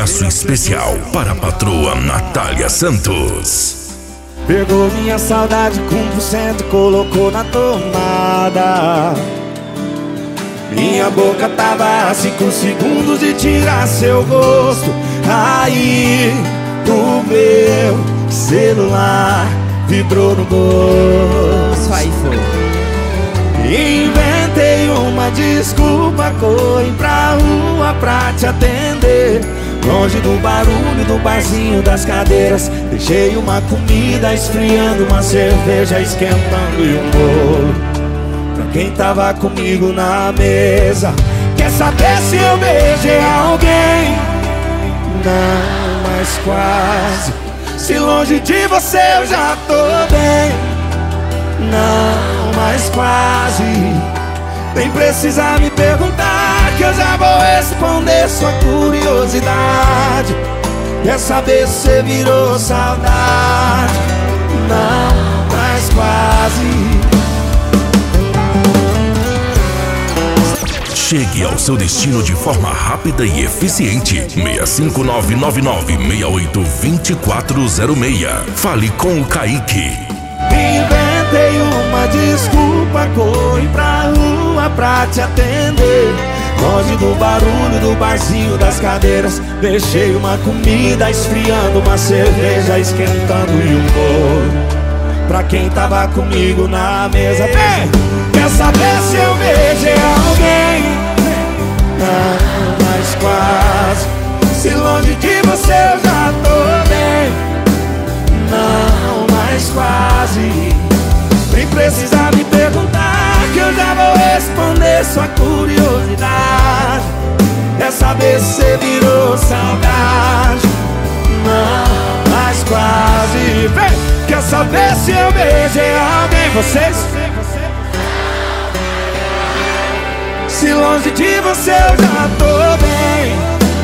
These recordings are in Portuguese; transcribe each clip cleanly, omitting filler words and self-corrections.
abraço especial para a patroa Natália Santos. Pegou minha saudade com 1% e colocou na tomada. Minha boca tava a 5 segundos de tirar seu gosto. Aí o meu celular vibrou no bolso. Aí foi. Inventei uma desculpa, corri pra rua pra te atender. Longe do barulho do barzinho das cadeiras, deixei uma comida esfriando, uma cerveja esquentando e um bolo pra quem tava comigo na mesa. Quer saber se eu beijei alguém? Não, mas quase. Se longe de você eu já tô bem. Não, mas quase. Nem precisa me perguntar que eu já vou responder sua curiosidade. Quer saber se você virou saudade? Não, mas quase. Chegue ao seu destino de forma rápida e eficiente. 65998682406. Fale com o Kaique. Inventei uma desculpa, corri pra rua pra te atender. Longe do barulho do barzinho das cadeiras, deixei uma comida esfriando, uma cerveja esquentando e um bolo pra quem tava comigo na mesa. Ei! Quer saber se eu beijei alguém? Não, mas quase. Se longe de você eu já tô bem. Não, mas quase. Nem precisa me perguntar que eu já vou responder sua curiosidade. Quer saber se você virou saudade? Não, mas quase. Vem! Quer saber se eu beijei alguém? Vocês? Se longe de você eu já tô bem.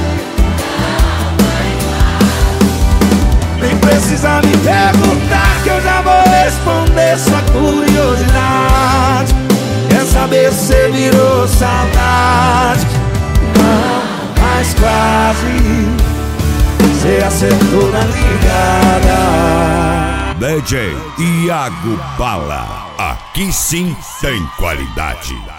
Nem precisa me perguntar que eu já vou responder sua curiosidade. Quer saber se você virou saudade? Não, mas quase. Você acertou na ligada. DJ Iago Bala. Aqui sim tem qualidade.